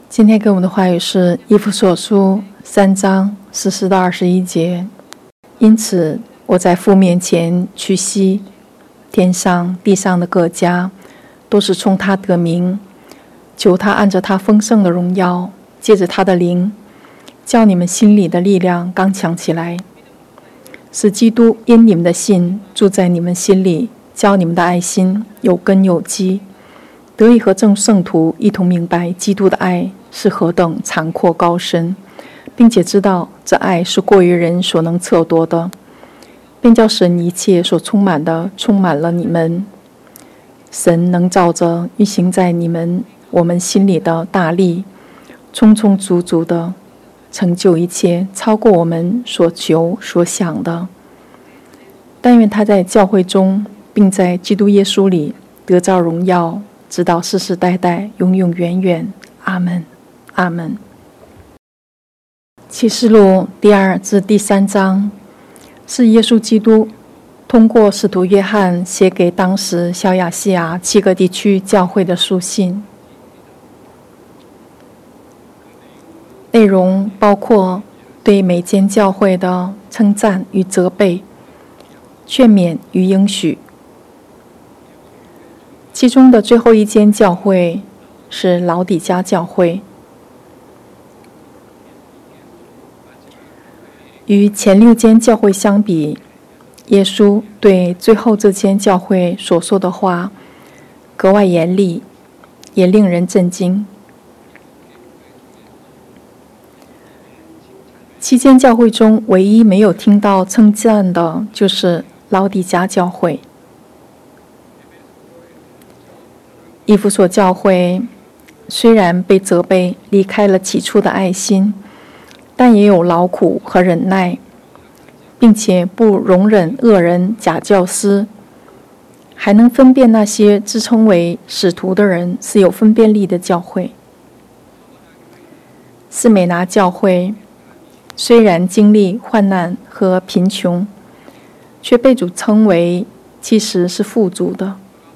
今天给我们的话语是以弗所书3章14到21节。因此，我在父面前屈膝，天上地上的各家都是冲他得名，求他按着他丰盛的荣耀，借着他的灵，叫你们心里的力量刚强起来，使基督因你们的信住在你们心里，叫你们的爱心有根有基，得以和众圣徒一同明白基督的爱是何等长阔高深，并且知道这爱是过于人所能测度的，便叫神一切所充满的充满了你们。神能照着运行在我们心里的大力，充充足足的成就一切，超过我们所求所想的。但愿他在教会中，并在基督耶稣里得着荣耀，直到世世代代，永永远远。阿们，阿们。启示录第2至第3章是耶稣基督通过使徒约翰写给当时小亚细亚7个地区教会的书信，内容包括对每间教会的称赞与责备、劝勉与应许。其中的最后一间教会是老底嘉教会。与前6间教会相比，耶稣对最后这间教会所说的话格外严厉，也令人震惊。7间教会中唯一没有听到称赞的就是老底嘉教会。以弗所教会虽然被责备离开了起初的爱心，但也有劳苦和忍耐，并且不容忍恶人假教师，还能分辨那些自称为使徒的人是有分辨力的教会。士美拿教会虽然经历患难和贫穷，却被主称为其实是富足的。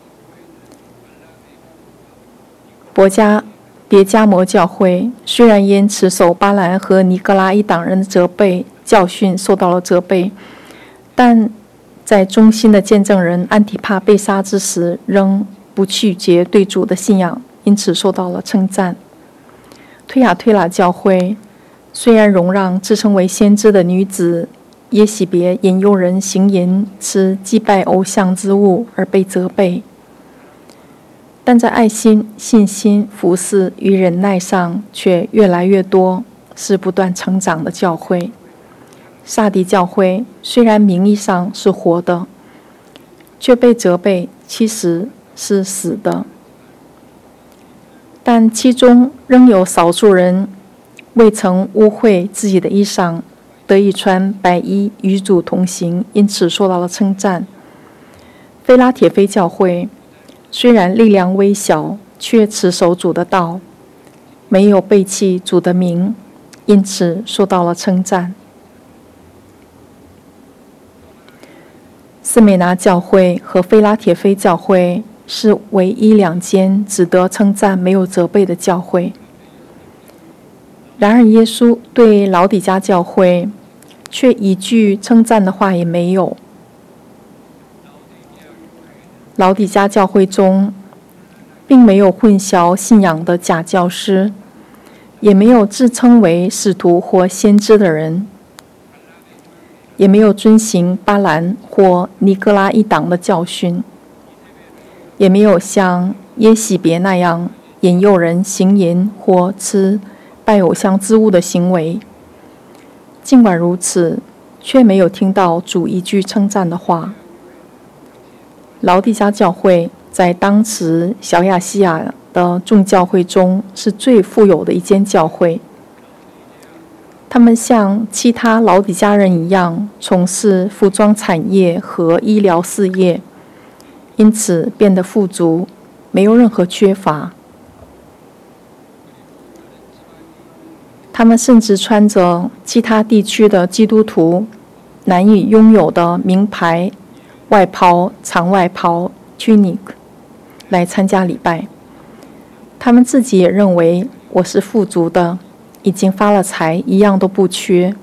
别加摩教会虽然因持守巴兰和尼格拉一党人的责备教训受到了责备，但在忠心的见证人安提帕被杀之时，仍不拒绝对主的信仰，因此受到了称赞。推雅推拉教会虽然容让自称为先知的女子耶洗别引诱人行淫、吃祭拜偶像之物而被责备，但在爱心、信心、服事与忍耐上却越来越多，是不断成长的教会。撒狄教会虽然名义上是活的，却被责备其实是死的，但其中仍有少数人未曾污秽自己的衣裳，得以穿白衣与主同行，因此受到了称赞。非拉铁非教会虽然力量微小，却持守主的道，没有背弃主的名，因此受到了称赞。士美拿教会和非拉铁非教会是唯一2间只得称赞没有责备的教会。然而耶稣对老底嘉教会却一句称赞的话也没有。老底嘉教会中并没有混淆信仰的假教师，也没有自称为使徒或先知的人，也没有遵行巴兰或尼格拉一党的教训，也没有像耶洗别那样引诱人行淫或吃拜偶像之物的行为。尽管如此，却没有听到主一句称赞的话。老底嘉教会在当时小亚细亚的众教会中是最富有的一间教会。他们像其他老底嘉人一样，从事服装产业和医疗事业，因此变得富足，没有任何缺乏。他们甚至穿着其他地区的基督徒难以拥有的名牌外袍、长外袍 tunic 来参加礼拜。他们自己也认为我是富足的，已经发了财，一样都不缺。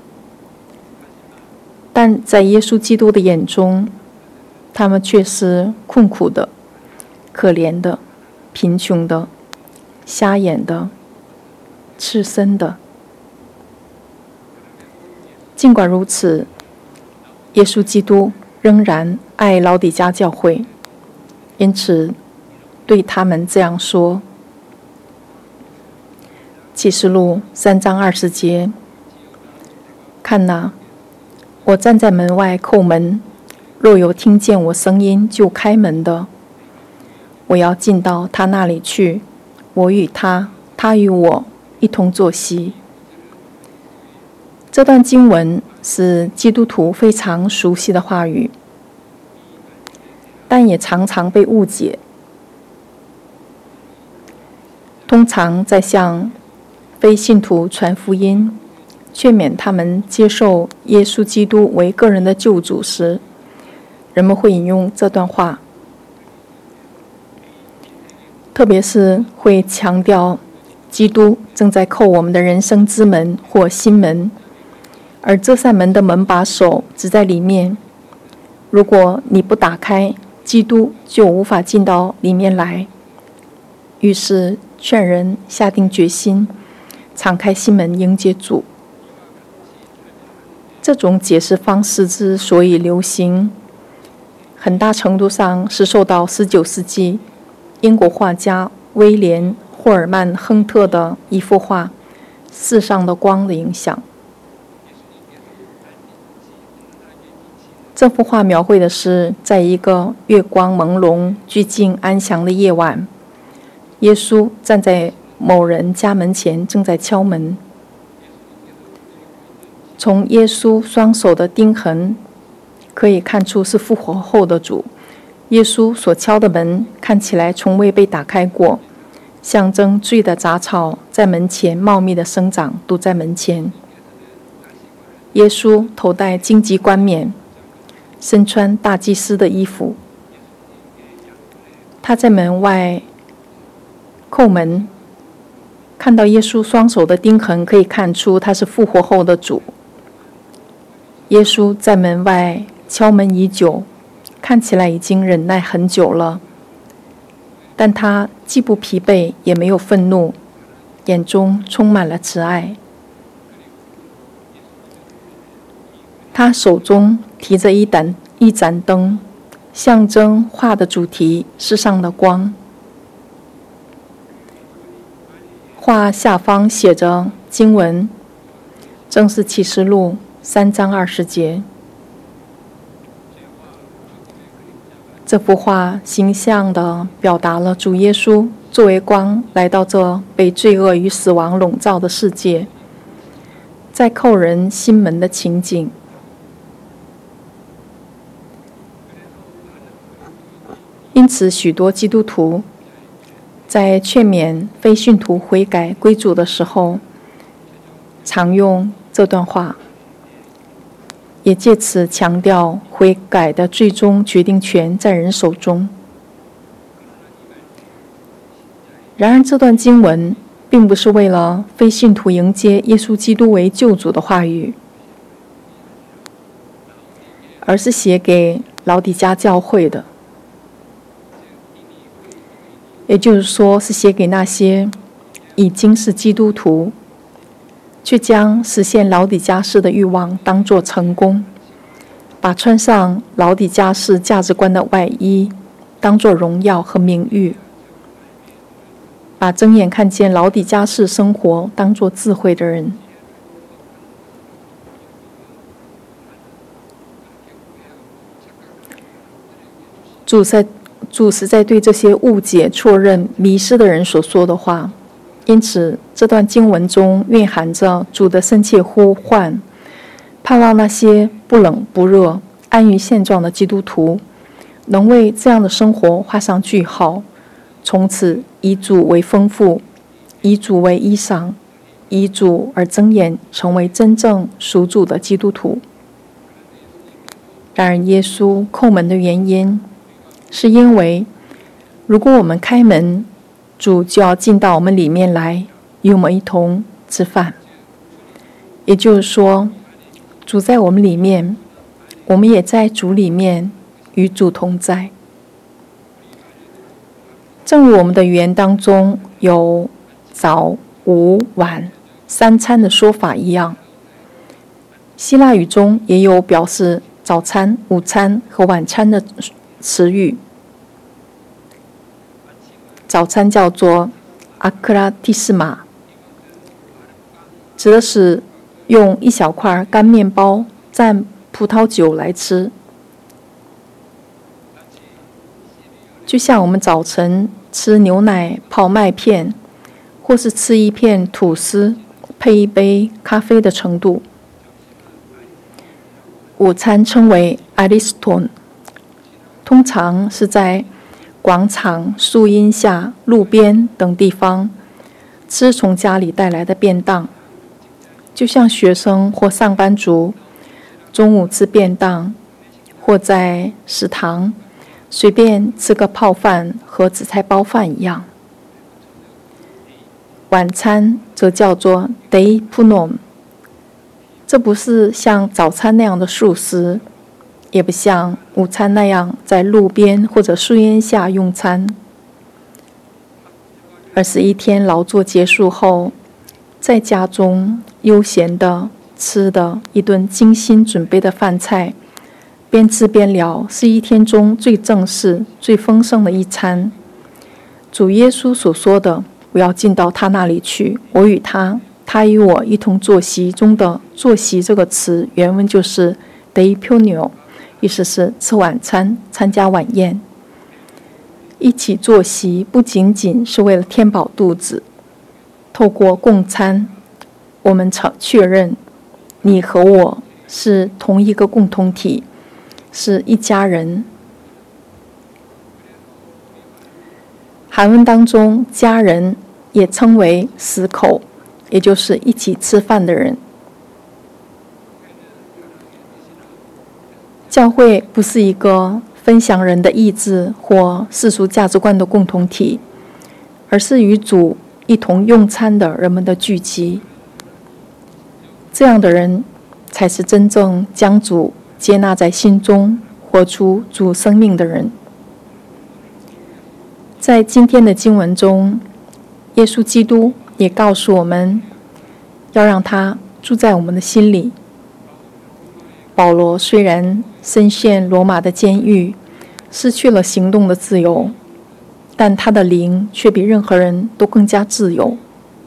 但在耶稣基督的眼中，他们却是困苦的、可怜的、贫穷的、瞎眼的、赤身的。尽管如此，耶稣基督仍然爱老底嘉教会，因此对他们这样说：启示录3章20节，看哪，我站在门外叩门，若有听见我声音就开门的，我要进到他那里去，我与他，他与我一同坐席。这段经文是基督徒非常熟悉的话语，但也常常被误解。通常在向非信徒传福音，劝勉他们接受耶稣基督为个人的救主时，人们会引用这段话，特别是会强调基督正在叩我们的人生之门或心门，而这扇门的门把手只在里面。如果你不打开，基督就无法进到里面来。于是劝人下定决心，敞开心门迎接主。这种解释方式之所以流行，很大程度上是受到19世纪英国画家威廉·霍尔曼·亨特的一幅画《世上的光》的影响。这幅画描绘的是，在一个月光朦胧、寂静安详的夜晚，耶稣站在某人家门前，正在敲门。从耶稣双手的钉痕可以看出是复活后的主。耶稣所敲的门看起来从未被打开过，象征罪的杂草在门前茂密的生长，堵在门前。耶稣头戴荆棘冠冕，身穿大祭司的衣服。他在门外叩门，看到耶稣双手的钉痕，可以看出他是复活后的主。耶稣在门外敲门已久，看起来已经忍耐很久了，但他既不疲惫，也没有愤怒，眼中充满了慈爱。他手中提着一盏灯，象征画的主题世上的光。画下方写着经文，正是启示录3章20节。这幅画形象地表达了主耶稣作为光来到这被罪恶与死亡笼罩的世界，在叩人心门的情景。因此，许多基督徒在劝勉非信徒悔改归主的时候，常用这段话，也借此强调悔改的最终决定权在人手中。然而，这段经文并不是为了非信徒迎接耶稣基督为救主的话语，而是写给老底嘉教会的。也就是说，是写给那些已经是基督徒，却将实现老底嘉式的欲望当作成功，把穿上老底嘉式价值观的外衣当作荣耀和名誉，把睁眼看见老底嘉式生活当作智慧的人。主是在对这些误解、错认、迷失的人所说的话。因此，这段经文中蕴含着主的深切呼唤，盼望那些不冷不热、安于现状的基督徒能为这样的生活画上句号，从此以主为丰富，以主为衣裳，以主而睁眼，成为真正属主的基督徒。然而，耶稣叩门的原因是因为，如果我们开门，主就要进到我们里面来， 与我们一同吃饭。也就是说，主在我们里面，我们也在主里面与主同在。正如我们的语言当中有早、午、晚三餐的说法一样，希腊语中也有表示早餐、午餐和晚餐的词语。早餐叫做阿克拉蒂斯玛，指的是用一小块干面包蘸葡萄酒来吃，就像我们早晨吃牛奶泡麦片，或是吃一片吐司配一杯咖啡的程度。午餐称为 Ariston， 通常是在广场、树荫下、路边等地方吃从家里带来的便当，就像学生或上班族中午吃便当，或在食堂随便吃个泡饭和紫菜包饭一样。晚餐则叫做 Deipunon， 这不是像早餐那样的素食，也不像午餐那样在路边或者树荫下用餐，而是一天劳作结束后，在家中悠闲地吃的一顿精心准备的饭菜，边吃边聊，是一天中最正式、最丰盛的一餐。主耶稣所说的“我要进到他那里去，我与他，他与我一同坐席”中的“坐席”这个词，原文就是 deipunio， 意思是吃晚餐、参加晚宴。一起坐席不仅仅是为了填饱肚子，透过共餐，我们确认你和我是同一个共同体，是一家人。韩文当中，家人也称为食口，也就是一起吃饭的人。教会不是一个分享人的意志或世俗价值观的共同体，而是与主一同用餐的人们的聚集。这样的人才是真正将主接纳在心中，活出主生命的人。在今天的经文中，耶稣基督也告诉我们，要让他住在我们的心里。保罗虽然身陷罗马的监狱，失去了行动的自由，但他的灵却比任何人都更加自由。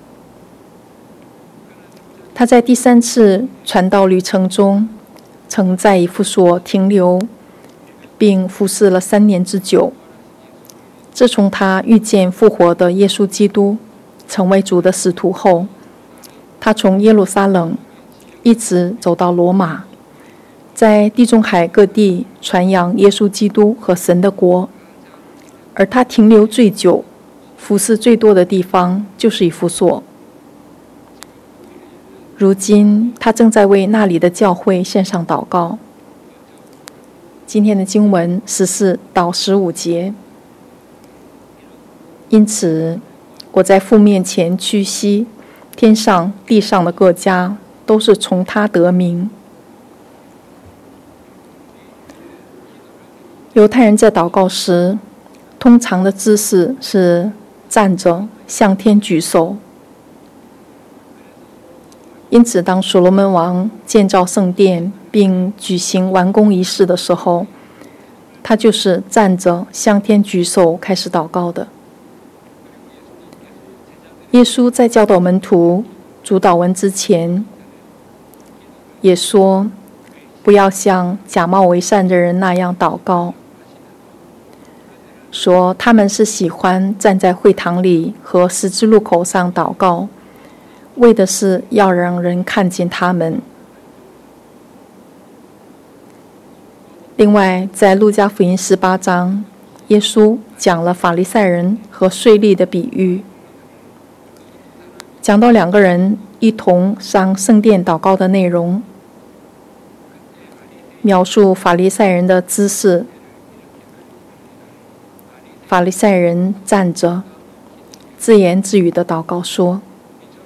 他在第3次传道旅程中，曾在以弗所停留，并服侍了3年之久。自从他遇见复活的耶稣基督，成为主的使徒后，他从耶路撒冷一直走到罗马，在地中海各地传扬耶稣基督和神的国。而他停留最久、服侍最多的地方就是以弗所。如今他正在为那里的教会献上祷告。今天的经文14到15节。因此，我在父面前屈膝，天上地上的各家都是从他得名。犹太人在祷告时，通常的姿势是站着向天举手。因此，当所罗门王建造圣殿并举行完工仪式的时候，他就是站着向天举手开始祷告的。耶稣在教导门徒主祷文之前，也说不要像假冒为善的人那样祷告，说他们是喜欢站在会堂里和十字路口上祷告，为的是要让人看见他们。另外，在路加福音18章，耶稣讲了法利赛人和税吏的比喻，讲到2个人一同上圣殿祷告的内容，描述法利赛人的姿势。法利赛人站着，自言自语的祷告说：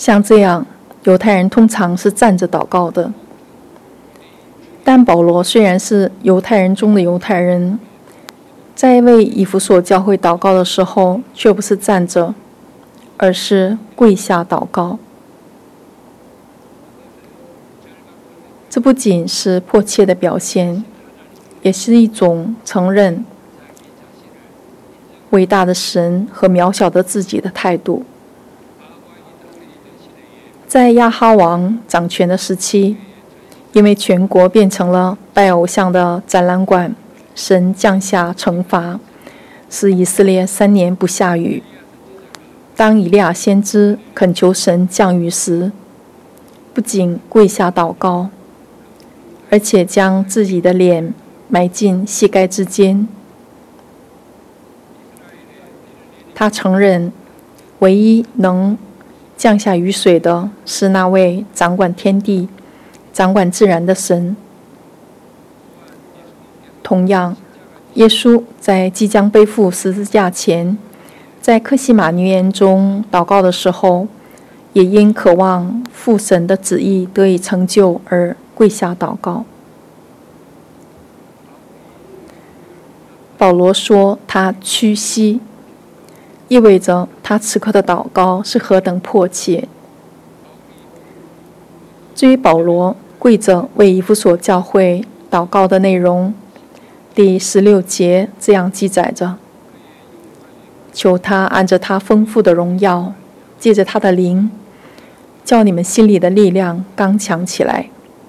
像这样，犹太人通常是站着祷告的。但保罗虽然是犹太人中的犹太人，在为以弗所教会祷告的时候，却不是站着，而是跪下祷告。这不仅是迫切的表现，也是一种承认伟大的神和渺小的自己的态度。在亚哈王掌权的时期，因为全国变成了拜偶像的展览馆，神降下惩罚，使以色列3年不下雨。当以利亚先知恳求神降雨时，不仅跪下祷告，而且将自己的脸埋进膝盖之间。他承认，唯一能降下雨水的是那位掌管天地、掌管自然的神。同样，耶稣在即将背负十字架前，在客西马尼园中祷告的时候，也因渴望父神的旨意得以成就而跪下祷告。保罗说他屈膝，意味着他此刻的祷告是何等迫切。至于保罗跪着为以弗所教会祷告的内容，第16节这样记载着：求他按着他丰富的荣耀，借着他的灵，叫你们心里的力量刚强起来。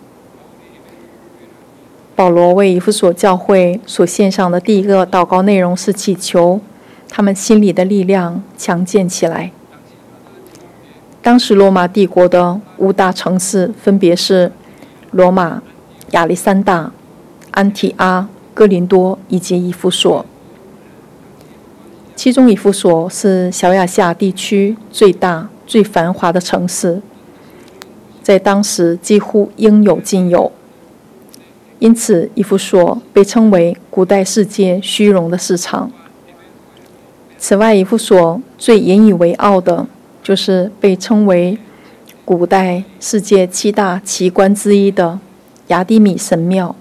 保罗为以弗所教会所献上的第一个祷告内容是祈求他们心里的力量强健起来。当时罗马帝国的5大城市分别是罗马、亚历山大、安提阿、哥林多以及以弗所。其中以弗所是小亚细亚地区最大、最繁华的城市，在当时几乎应有尽有。因此，以弗所被称为古代世界虚荣的市场。此外，以弗所最引以为傲的就是被称为古代世界7大奇观之一的亚底米神庙。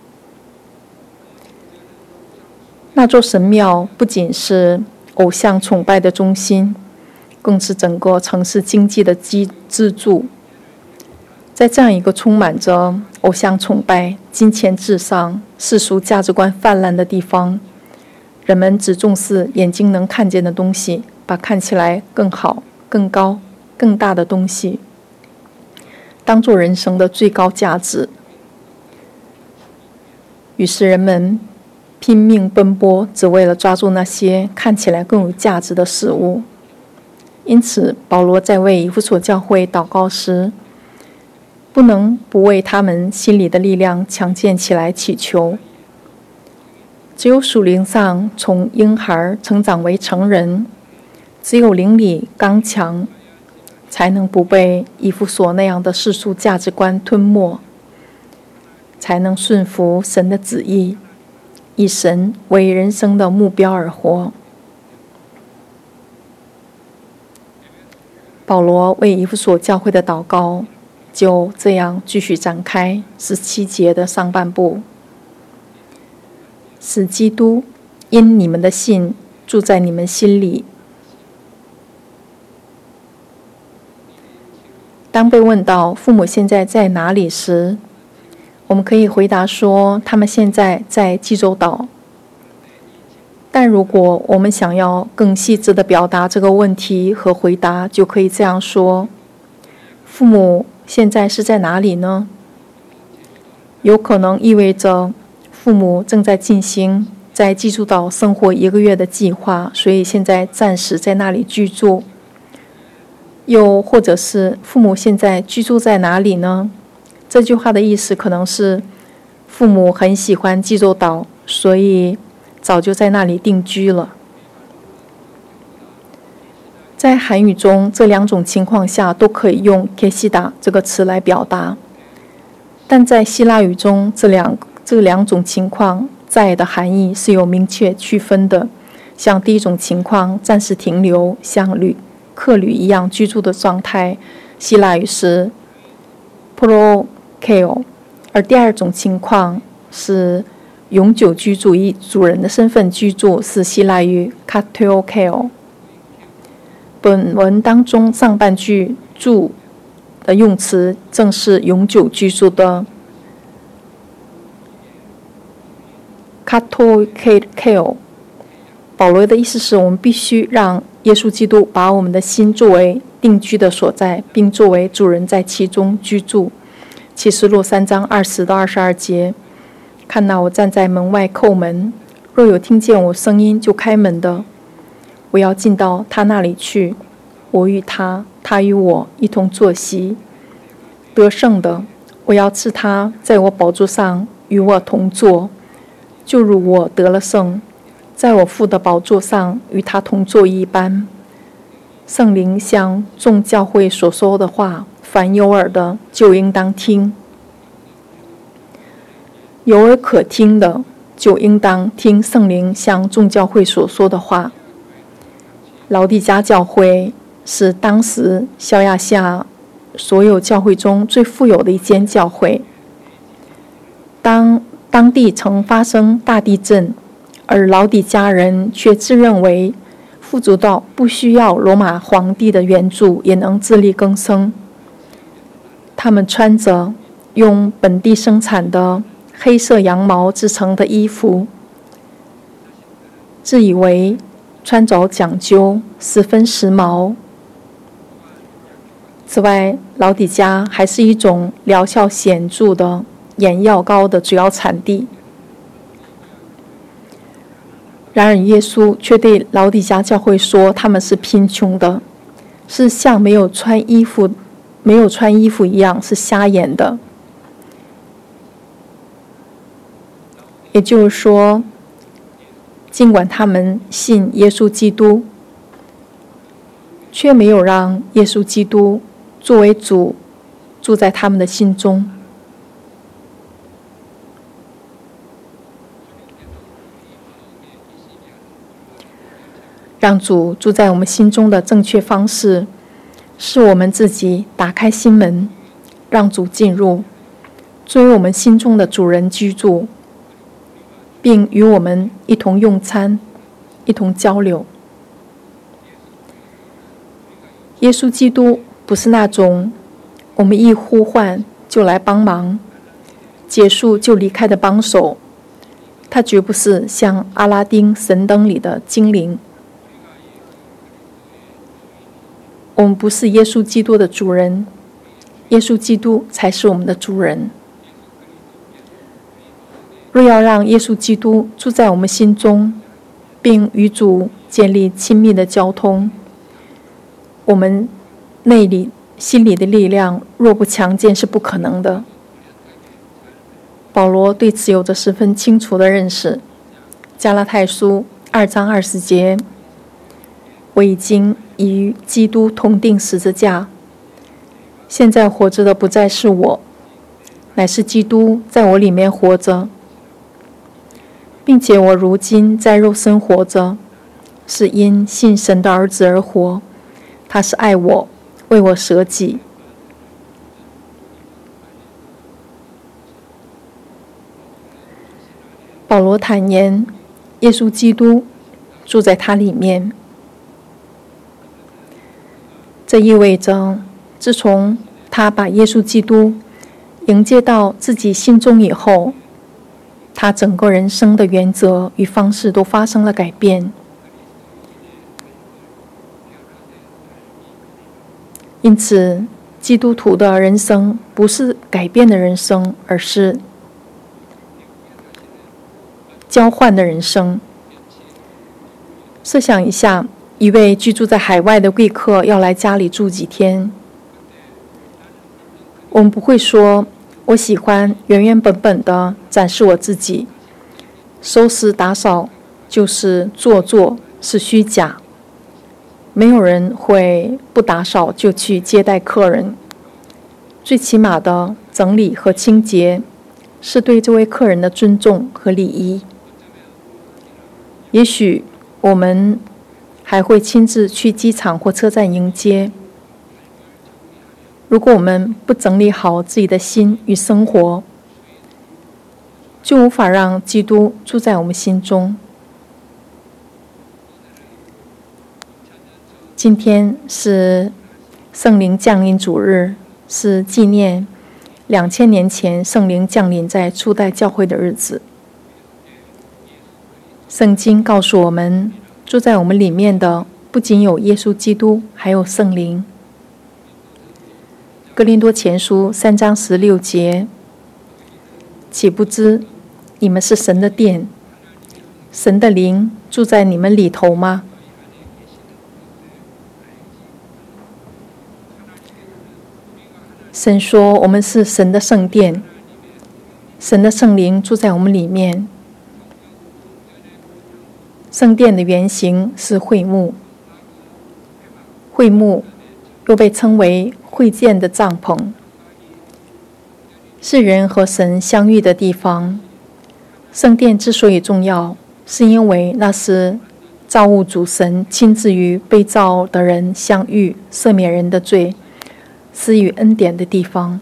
那座神庙不仅是偶像崇拜的中心，更是整个城市经济的支柱。在这样一个充满着偶像崇拜、金钱至上、世俗价值观泛滥的地方，人们只重视眼睛能看见的东西，把看起来更好、更高、更大的东西当作人生的最高价值。于是人们拼命奔波，只为了抓住那些看起来更有价值的事物。因此，保罗在为以弗所教会祷告时，不能不为他们心里的力量强健起来祈求。只有属灵上从婴孩成长为成人，只有灵里刚强，才能不被以弗所那样的世俗价值观吞没，才能顺服神的旨意，以神为人生的目标而活。保罗为以弗所教会的祷告就这样继续展开17节的上半部，使基督因你们的信住在你们心里。当被问到父母现在在哪里时，我们可以回答说他们现在在济州岛。但如果我们想要更细致地表达这个问题和回答，就可以这样说：父母现在是在哪里呢？有可能意味着父母正在进行在济州岛生活1个月的计划，所以现在暂时在那里居住。又或者是父母现在居住在哪里呢？这句话的意思可能是父母很喜欢济州岛，所以早就在那里定居了。在韩语中，这2种情况下都可以用 kesida 这个词来表达，但在希腊语中，这两种情况在的含义是有明确区分的。像第一种情况，暂时停留，像客旅一样居住的状态， 希腊语是 prokeo， 而第二种情况是永久居住，以主人的身份居住，是希腊语 katoikeo。本文当中上半句住的用词正是永久居住的 katoikeo。保罗的意思是我们必须让耶稣基督把我们的心作为定居的所在，并作为主人在其中居住。启示录3章20到22节，看到我站在门外叩门，若有听见我声音就开门的，我要进到他那里去，我与他，他与我一同坐席。得胜的，我要赐他在我宝座上与我同坐，就如我得了胜，在我父的宝座上与他同坐一般。圣灵向众教会所说的话，凡有耳的就应当听，有耳可听的就应当听圣灵向众教会所说的话。老底嘉教会是当时小亚细亚所有教会中最富有的一间教会。当地曾发生大地震，而老底嘉人却自认为富足到不需要罗马皇帝的援助也能自力更生。他们穿着用本地生产的黑色羊毛制成的衣服，自以为穿着讲究，十分时髦。此外，老底嘉还是一种疗效显著的眼药膏的主要产地。然而，耶稣却对老底嘉教会说，他们是贫穷的，是像没有穿衣服一样，是瞎眼的。也就是说，尽管他们信耶稣基督，却没有让耶稣基督作为主住在他们的心中。让主住在我们心中的正确方式，是我们自己打开心门，让主进入，作为我们心中的主人居住，并与我们一同用餐，一同交流。耶稣基督不是那种我们一呼唤就来帮忙，结束就离开的帮手，他绝不是像阿拉丁神灯里的精灵。我们不是耶稣基督的主人，耶稣基督才是我们的主人。若要让耶稣基督住在我们心中，并与主建立亲密的交通，我们心里的力量若不强健是不可能的。保罗对此有着十分清楚的认识。加拉太书2章20节，我已经与基督同定十字架，现在活着的不再是我，乃是基督在我里面活着，并且我如今在肉身活着，是因信神的儿子而活，他是爱我，为我舍己。保罗坦言，耶稣基督住在他里面。这意味着，自从他把耶稣基督迎接到自己心中以后，他整个人生的原则与方式都发生了改变。因此，基督徒的人生不是改变的人生，而是交换的人生。设想一下，一位居住在海外的贵客要来家里住几天，我们不会说我喜欢原原本本的展示我自己，收拾打扫就是做作，是虚假。没有人会不打扫就去接待客人，最起码的整理和清洁是对这位客人的尊重和礼仪。也许我们还会亲自去机场或车站迎接。 如果我们不整理好自己的心与生活，就无法让基督住在我们心中。今天是圣灵降临主日，是纪念2000年前圣灵降临在初代教会的日子。圣经告诉我们，住在我们里面的不仅有耶稣基督，还有圣灵。哥林多前书3章16节，岂不知你们是神的殿，神的灵住在你们里头吗？神说我们是神的圣殿，神的圣灵住在我们里面。圣殿的原型是会幕，会幕又被称为会见的帐篷，是人和神相遇的地方。圣殿之所以重要，是因为那是造物主神亲自与被造的人相遇，赦免人的罪，施予恩典的地方。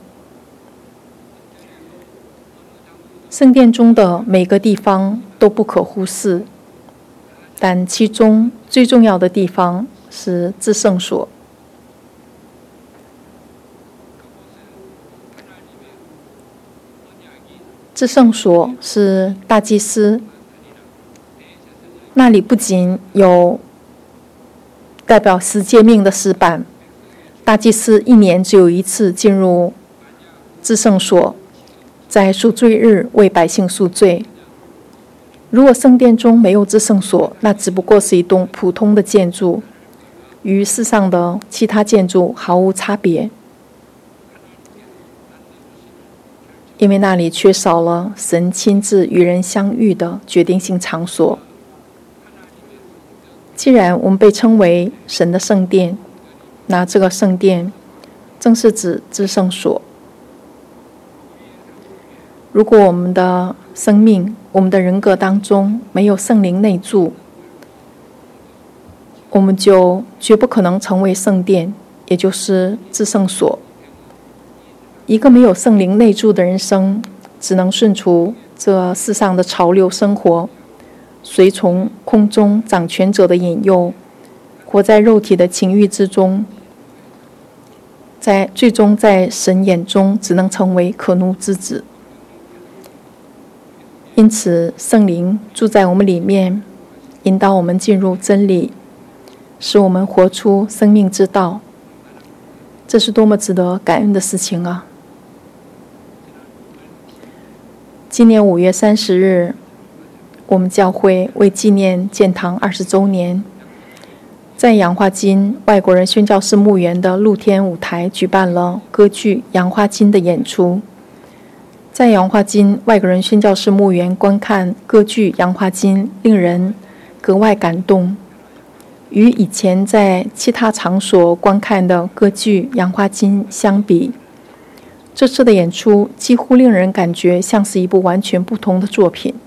圣殿中的每个地方都不可忽视，但其中最重要的地方是至圣所。至圣所是大祭司，那里不仅有代表十诫命的石板，大祭司1年只有1次进入至圣所，在赎罪日为百姓赎罪。如果圣殿中没有至圣所，那只不过是一栋普通的建筑，与世上的其他建筑毫无差别。因为那里缺少了神亲自与人相遇的决定性场所。既然我们被称为神的圣殿，那这个圣殿正是指至圣所。如果我们的生命、我们的人格当中没有圣灵内住，我们就绝不可能成为圣殿，也就是至圣所。一个没有圣灵内住的人生，只能顺从这世上的潮流生活，随从空中掌权者的引诱，活在肉体的情欲之中，最终在神眼中只能成为可怒之子。因此，圣灵住在我们里面，引导我们进入真理，使我们活出生命之道。这是多么值得感恩的事情啊！今年5月30日，我们教会为纪念建堂20周年，在杨花津外国人宣教士墓园的露天舞台举办了歌剧《杨花津》的演出。在杨花津外国人宣教士墓园观看歌剧《杨花津》，令人格外感动。与以前在其他场所观看的歌剧《杨花津》相比，这次的演出几乎令人感觉像是一部完全不同的作品。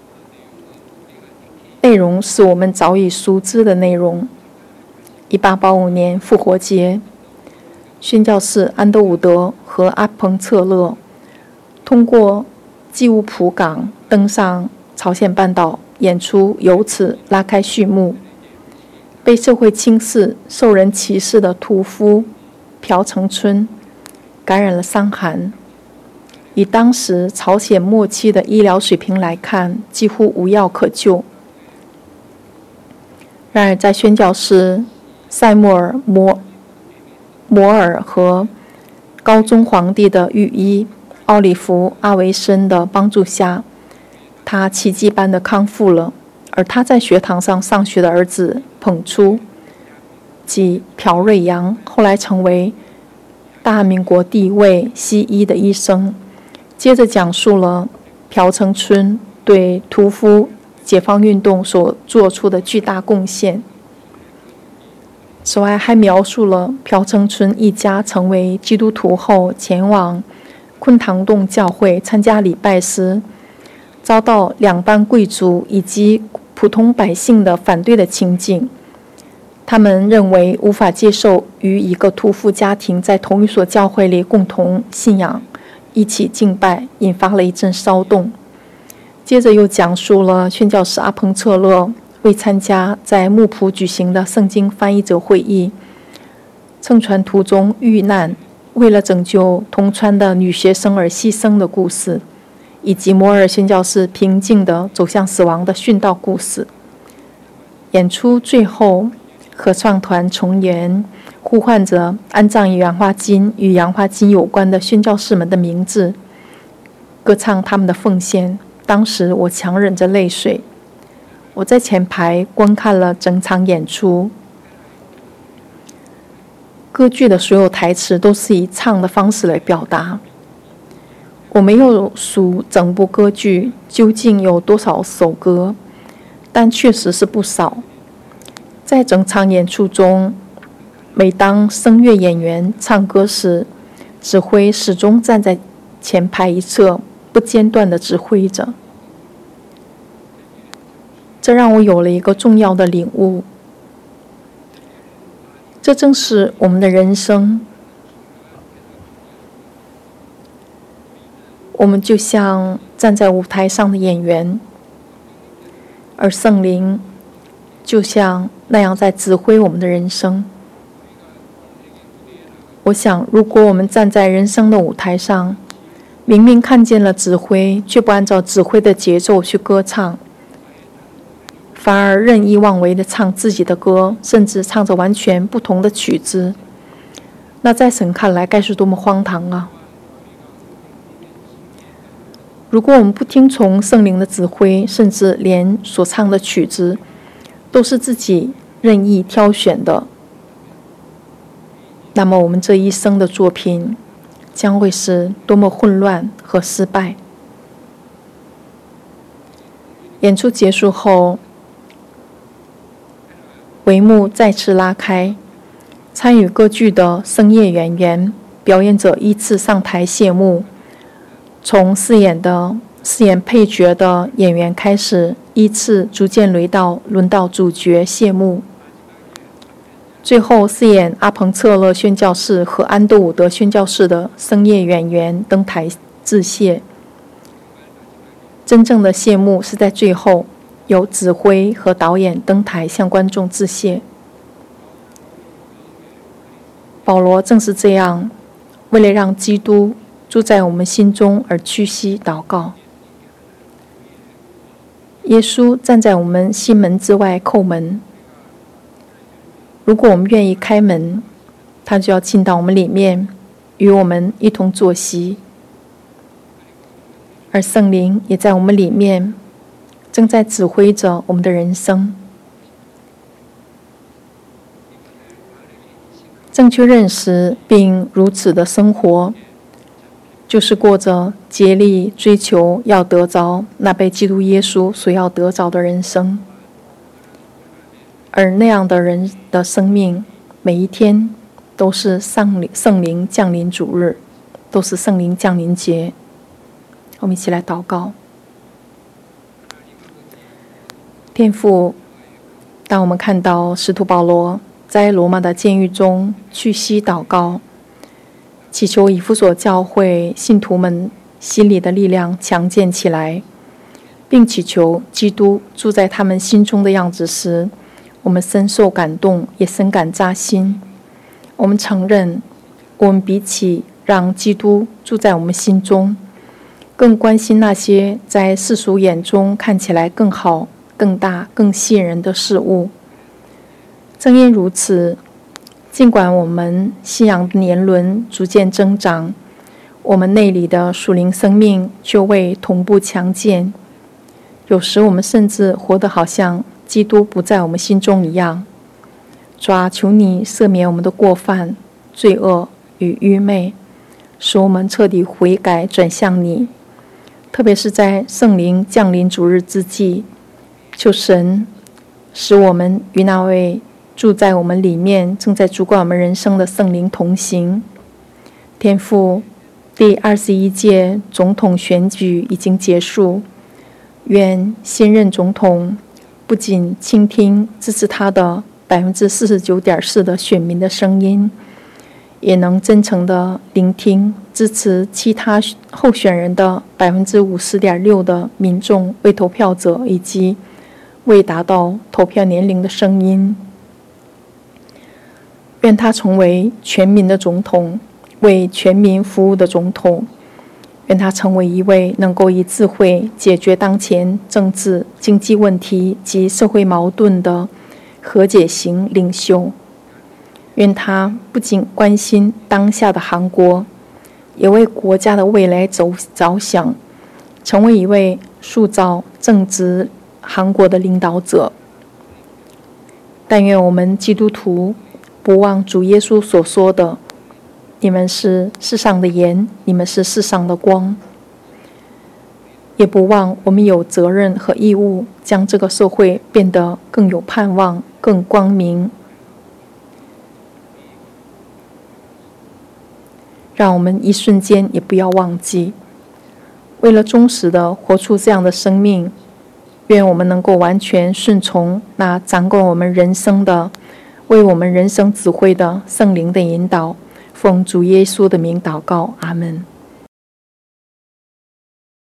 内容是我们早已熟知的内容。1885年复活节，宣教士安德伍德和阿彭策勒通过基乌普港登上朝鲜半岛，演出由此拉开序幕。被社会轻视、受人歧视的屠夫朴成春感染了伤寒，以当时朝鲜末期的医疗水平来看，几乎无药可救。然而，在宣教士塞穆尔·摩尔和高宗皇帝的御医奥利弗·阿维森的帮助下，他奇迹般的康复了。而他在学堂上上学的儿子捧初，即朴瑞阳，后来成为大民国第一位西医的医生，接着讲述了朴成春对屠夫解放运动所做出的巨大贡献。此外，还描述了朴成春一家成为基督徒后前往昆堂洞教会参加礼拜时，遭到两班贵族以及普通百姓的反对的情景。 他们认为无法接受与一个屠夫家庭在同一所教会里共同信仰，一起敬拜，引发了一阵骚动。接着又讲述了宣教士阿彭策勒为参加在木浦举行的圣经翻译者会议，乘船途中遇难，为了拯救同船的女学生而牺牲的故事，以及摩尔宣教士平静地走向死亡的殉道故事。演出最后，合唱团成员呼唤着安葬于氧化金与氧化金有关的宣教士们的名字，歌唱他们的奉献。当时我强忍着泪水，我在前排观看了整场演出。歌剧的所有台词都是以唱的方式来表达。我没有数整部歌剧究竟有多少首歌，但确实是不少。在整场演出中，每当声乐演员唱歌时，指挥始终站在前排一侧，不间断地指挥着。这让我有了一个重要的领悟，这正是我们的人生。我们就像站在舞台上的演员，而圣灵就像那样在指挥我们的人生。我想，如果我们站在人生的舞台上，明明看见了指挥，却不按照指挥的节奏去歌唱，反而任意妄为地唱自己的歌，甚至唱着完全不同的曲子，那在神看来该是多么荒唐啊！如果我们不听从圣灵的指挥，甚至连所唱的曲子都是自己任意挑选的，那么我们这一生的作品将会是多么混乱和失败。演出结束后，帷幕再次拉开，参与歌剧的声乐演员、表演者依次上台谢幕，从饰演配角的演员开始，依次逐渐轮到主角谢幕。最后，饰演阿彭策勒宣教士和安德伍德宣教士的声乐演员登台致谢。真正的谢幕是在最后，由指挥和导演登台向观众致谢。保罗正是这样，为了让基督住在我们心中而屈膝祷告。耶稣站在我们心门之外叩门，如果我们愿意开门，他就要进到我们里面，与我们一同坐席。而圣灵也在我们里面，正在指挥着我们的人生。正确认识并如此的生活，就是过着竭力追求要得着那被基督耶稣所要得着的人生。而那样的人的生命，每一天都是圣灵降临主日，都是圣灵降临节。我们一起来祷告。天父，当我们看到使徒保罗在罗马的监狱中屈膝祷告，祈求以弗所教会信徒们心里的力量强健起来，并祈求基督住在他们心中的样子时，我们深受感动，也深感扎心。我们承认，我们比起让基督住在我们心中，更关心那些在世俗眼中看起来更好、更大、更吸引人的事物。正因如此，尽管我们信仰的年轮逐渐增长，我们内里的属灵生命却未同步强健。有时我们甚至活得好像基督不在我们心中一样。主啊，求你赦免我们的过犯、罪恶与愚昧，使我们彻底悔改转向你。特别是在圣灵降临主日之际，求神使我们与那位住在我们里面、正在主管我们人生的圣灵同行。天父，第21届总统选举已经结束，愿现任总统不仅倾听支持他的 49.4%的选民的声音，也能真诚地聆听支持其他候选人的50.6%的民众未投票者以及未达到投票年龄的声音。愿他成为全民的总统，为全民服务的总统。愿他成为一位能够以智慧解决当前政治、经济问题及社会矛盾的和解型领袖。愿他不仅关心当下的韩国，也为国家的未来着想，成为一位塑造正直韩国的领导者。但愿我们基督徒不忘主耶稣所说的：你们是世上的盐，你们是世上的光。也不忘我们有责任和义务将这个社会变得更有盼望、更光明。让我们一瞬间也不要忘记，为了忠实地活出这样的生命，愿我们能够完全顺从那掌管我们人生的、为我们人生指挥的圣灵的引导。奉主耶稣的名祷告，阿们。